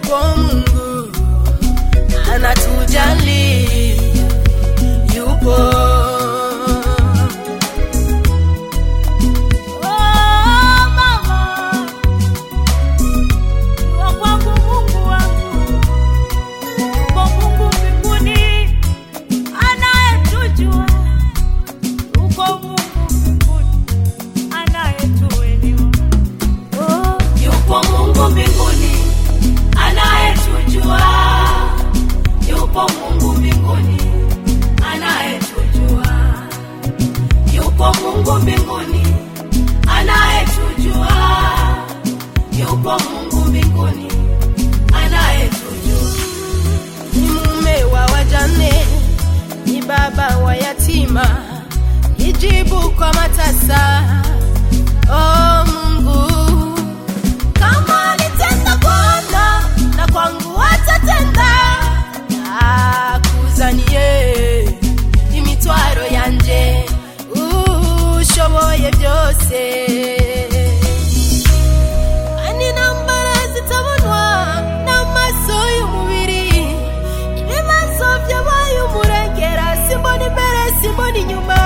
yupo Mungu anatujali, yupo. Baba wa yatima, nijibu kwa matasa. Oh Mungu, kama nitenda Bwana na kwangu atatenda, akuzanie imitwaro yanje, ushoboye byose. Ani nambara zitabonwa n'amaso y'umubiri, ibibazo byabaye umurengera, simboni mbere simboni nyuma.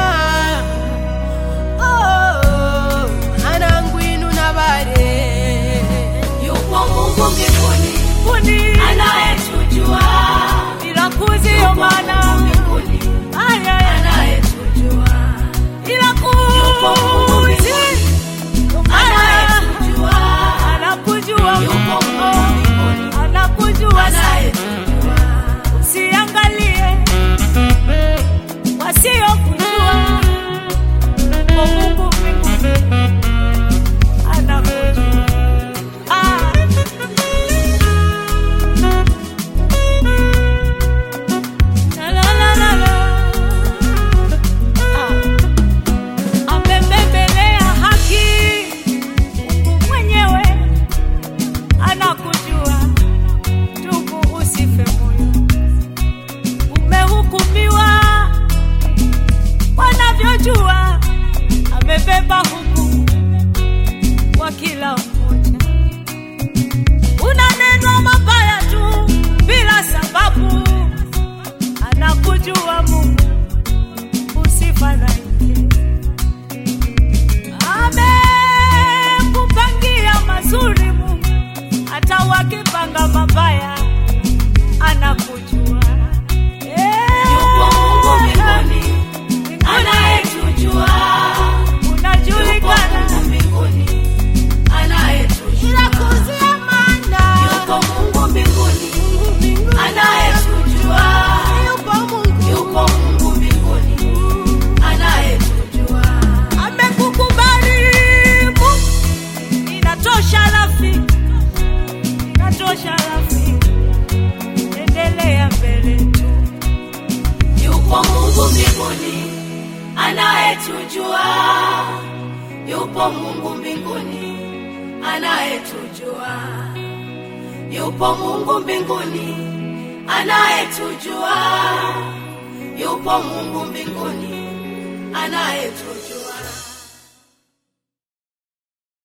Oh, anangwinu nabare, yupo Mungu mbinguni anayetujua, bila kuzio maana mbinguni anayetujua, bila kuzi anayetujua, anakujua, yupo Mungu mbinguni anakujua, anayetujua. Usiangalie wasio kujua, Mungu mbinguni anakujua. Amebebelea haki, Mungu mwenyewe anakujua. Ndugu, usife moyo, umehukumiwa wanavyojua. Amebeba hukumu kwa kila mmoja. Unanenwa mabaya tu bila sababu, anakujua Mungu, usifadhaike. Amekupangia mazuri Mungu, hata wakipanga mabaya anakujua. Yupo Mungu mbinguni anayetujua, unajulikana. Yupo Mungu mbinguni anayetujua, ila kuzia maana. Yupo Mungu mbinguni anayetujua, yupo Mungu mbinguni anayetujua. Amekukubali Mungu, inatosha rafiki, inatosha rafiki, endelea mbele tu. Yupo Mungu mbinguni anayetujua, yupo Mungu mbinguni anayetujua, yupo Mungu mbinguni anayetujua, yupo Mungu mbinguni anayetujua.